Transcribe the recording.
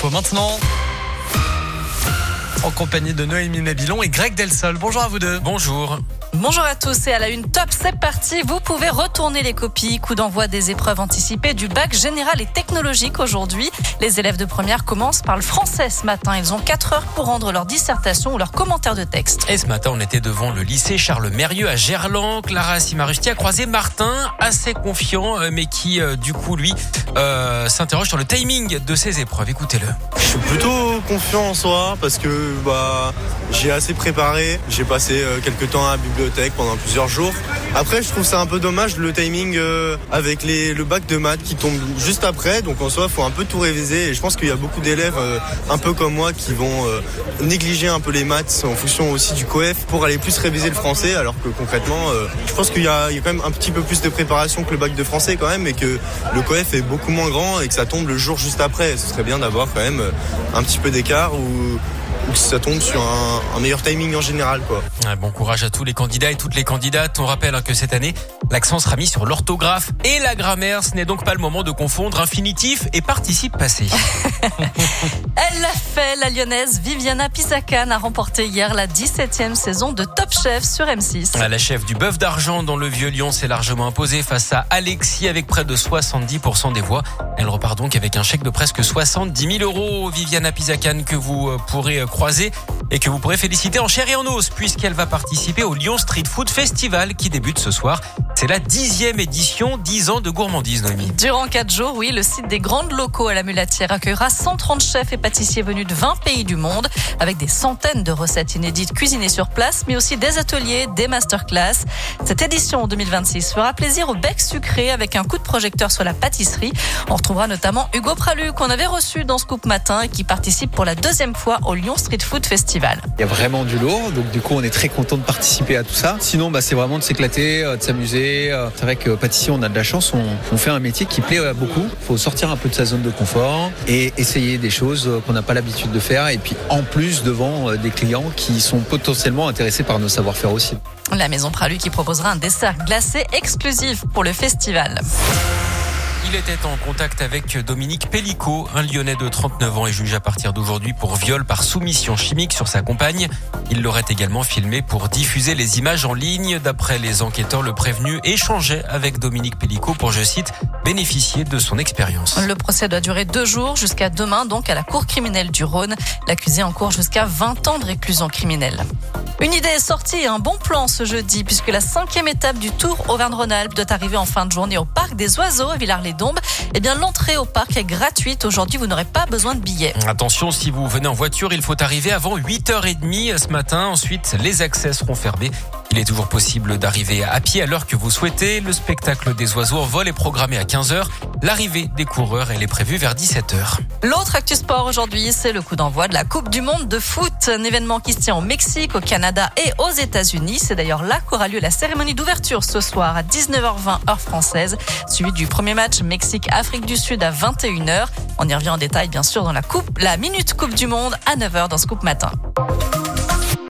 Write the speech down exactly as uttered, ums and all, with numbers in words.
infos maintenant. En compagnie de Noémie Nabilon et Greg Delsol. Bonjour à vous deux. Bonjour. Bonjour à tous et à la une top, c'est parti. Vous pouvez retourner les copies. Coup d'envoi des épreuves anticipées du bac général et technologique aujourd'hui. Les élèves de première commencent par le français ce matin. Ils ont quatre heures pour rendre leur dissertation ou leur commentaire de texte. Et ce matin, on était devant le lycée Charles Mérieux à Gerland. Clara Simarusti a croisé Martin, assez confiant, mais qui, du coup, lui, euh, s'interroge sur le timing de ses épreuves. Écoutez-le. Je suis plutôt confiant en soi parce que bah, j'ai assez préparé. J'ai passé euh, quelques temps à la bibliothèque pendant plusieurs jours. Après, je trouve ça un peu dommage le timing euh, avec les, le bac de maths qui tombe juste après. Donc en soi, il faut un peu tout réviser. Et je pense qu'il y a beaucoup d'élèves, euh, un peu comme moi, qui vont euh, négliger un peu les maths en fonction aussi du coef pour aller plus réviser le français. Alors que concrètement, euh, je pense qu'il y a, il y a quand même un petit peu plus de préparation que le bac de français quand même, et que le coef est beaucoup moins grand et que ça tombe le jour juste après. Ce serait bien d'avoir quand même un petit peu d'écart ou ou que ça tombe sur un, un meilleur timing en général, quoi. Bon courage à tous les candidats et toutes les candidates. On rappelle hein, que cette année, l'accent sera mis sur l'orthographe et la grammaire. Ce n'est donc pas le moment de confondre infinitif et participe passé. Elle l'a fait, la lyonnaise Viviana Pisacane a remporté hier la dix-septième saison de Top Chef sur M six. La chef du bœuf d'argent dans le Vieux-Lyon s'est largement imposée face à Alexis avec près de soixante-dix pour cent des voix. Elle repart donc avec un chèque de presque soixante-dix mille euros. Viviana Pisacane que vous pourrez croiser et que vous pourrez féliciter en chair et en os puisqu'elle va participer au Lyon Street Food Festival qui débute ce soir. C'est la dixième édition, dix ans de gourmandise, Noémie. Durant quatre jours, oui, le site des Grandes Locaux à la Mulatière accueillera cent trente chefs et pâtissiers venus de vingt pays du monde avec des centaines de recettes inédites cuisinées sur place, mais aussi des ateliers, des masterclass. Cette édition deux mille vingt-six fera plaisir au bec sucré avec un coup de projecteur sur la pâtisserie. On retrouvera notamment Hugo Pralu qu'on avait reçu dans Scoop Matin et qui participe pour la deuxième fois au Lyon Street Food Festival. Il y a vraiment du lourd, donc du coup on est très content de participer à tout ça. Sinon bah, c'est vraiment de s'éclater, de s'amuser. C'est vrai que pâtissier on a de la chance, on, on fait un métier qui plaît beaucoup. Il faut sortir un peu de sa zone de confort et essayer des choses qu'on n'a pas l'habitude de faire. Et puis en plus devant des clients qui sont potentiellement intéressés par nos savoir-faire aussi. La Maison Pralu qui proposera un dessert glacé exclusif pour le festival. Il était en contact avec Dominique Pellicot, un Lyonnais de trente-neuf ans est jugé à partir d'aujourd'hui pour viol par soumission chimique sur sa compagne. Il l'aurait également filmé pour diffuser les images en ligne. D'après les enquêteurs, le prévenu échangeait avec Dominique Pellicot pour, je cite, bénéficier de son expérience. Le procès doit durer deux jours jusqu'à demain, donc à la cour criminelle du Rhône. L'accusé encourt jusqu'à vingt ans de réclusion criminelle. Une idée est sortie, un bon plan ce jeudi, puisque la cinquième étape du Tour Auvergne-Rhône-Alpes doit arriver en fin de journée au Parc des Oiseaux à Villars-les-Dombes. Eh bien, l'entrée au parc est gratuite. Aujourd'hui, vous n'aurez pas besoin de billets. Attention, si vous venez en voiture, il faut arriver avant huit heures trente ce matin. Ensuite, les accès seront fermés. Il est toujours possible d'arriver à pied à l'heure que vous souhaitez. Le spectacle des oiseaux en vol est programmé à quinze heures. L'arrivée des coureurs, elle est prévue vers dix-sept heures. L'autre actu sport aujourd'hui, c'est le coup d'envoi de la Coupe du Monde de foot. Un événement qui se tient au Mexique, au Canada et aux États-Unis. C'est d'ailleurs là qu'aura lieu la cérémonie d'ouverture ce soir à dix-neuf heures vingt heure française, suivi du premier match Mexique-Afrique du Sud à vingt et une heures. On y revient en détail bien sûr dans la coupe, la Minute Coupe du Monde à neuf heures dans Scoop Matin.